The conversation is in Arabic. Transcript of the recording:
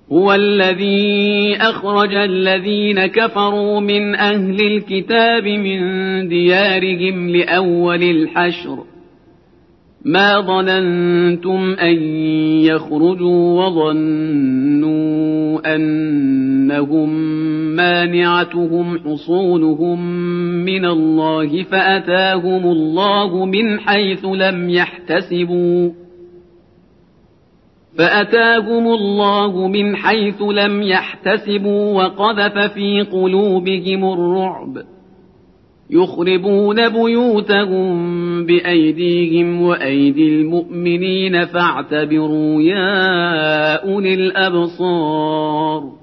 هو الذي أخرج الذين كفروا من أهل الكتاب من ديارهم لأول الحشر ما ظننتم أن يخرجوا وظنوا أنهم مانعتهم حصونهم من الله فأتاهم الله من حيث لم يحتسبوا وقذف في قلوبهم الرعب يخربون بيوتهم بأيديهم وأيدي المؤمنين فاعتبروا يا أولي الأبصار